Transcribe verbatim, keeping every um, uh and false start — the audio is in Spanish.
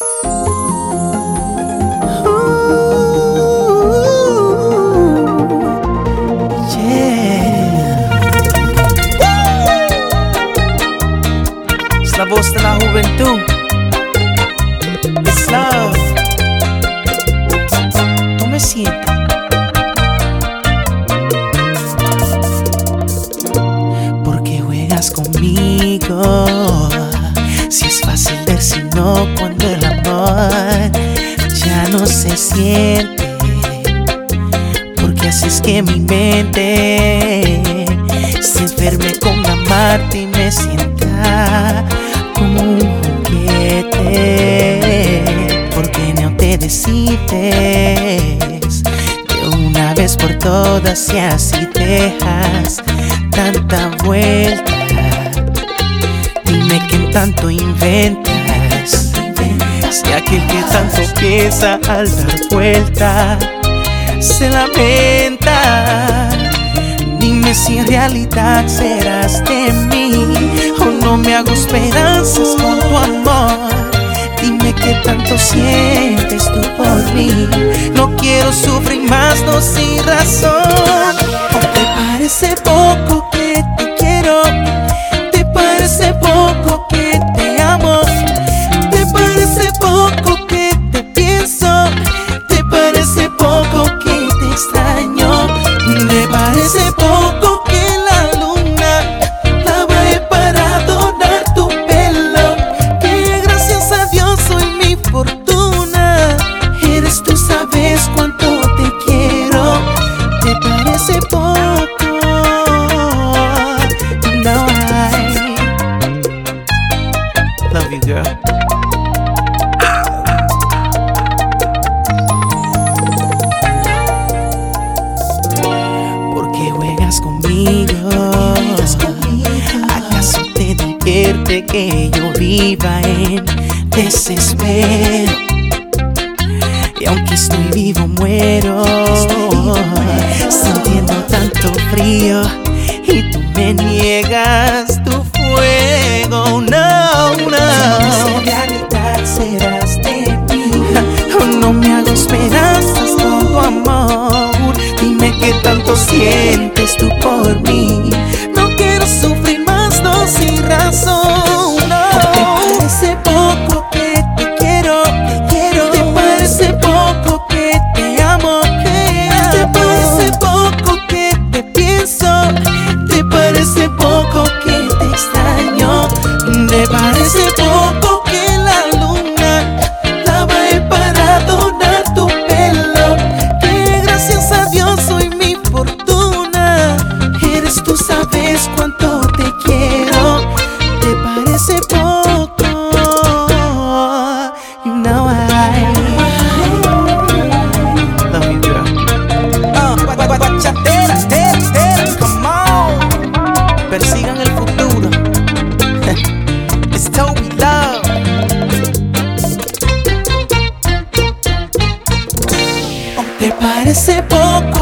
Es la voz de la juventud. It's love. ¿Tú me sientes? ¿Por qué juegas conmigo? Si es fácil ver, si no, cuando el amor ya no se siente. Porque así es que mi mente se enferme con amarte y me sienta como un juguete. Porque no te decides de una vez por todas y así dejas tanta vuelta. Dime que tanto inventas, si aquel que tanto piensa al dar vuelta se lamenta. Dime si en realidad serás de mí o no me hago esperanzas con tu amor. Dime qué tanto sientes tú por mí. No quiero sufrir más, no sin razón. ¿O te parece poco que te quiero? ¿Te parece poco que te amo? ¿Te parece poco que te pienso? ¿Te parece poco que te extraño? ¿Te parece poco que la luna la bajé para adornar tu pelo? Que gracias a Dios soy mi fortuna. Eres tú, sabes cuánto te quiero. ¿Te parece poco? No, I love you, girl. ¿Por qué juegas conmigo? ¿Acaso te divierte que yo viva en desespero? Y aunque estoy vivo muero, sintiendo tanto frío, y tú me niegas tu fuego. No, no. Si en realidad serás de mí o no me hago esperanzas con tu amor. Dime qué tanto sientes tú por mí. No quiero sufrir más, no sin razón. No. ¿Te parece poco que te quiero? Te quiero. ¿Te parece poco que te amo? Te amo. ¿Te parece poco que te pienso? ¿Te parece poco que te extraño? ¿Te parece poco que la luna la bajé para adornar tu pelo? Que gracias a Dios soy mi fortuna. Eres tú, sabes cuánto te quiero. ¿Te parece poco? You know I love you, girl. Uh, bachatera, tera, tera, come on. Persigan el futuro. It's Toby Love. ¿O te parece poco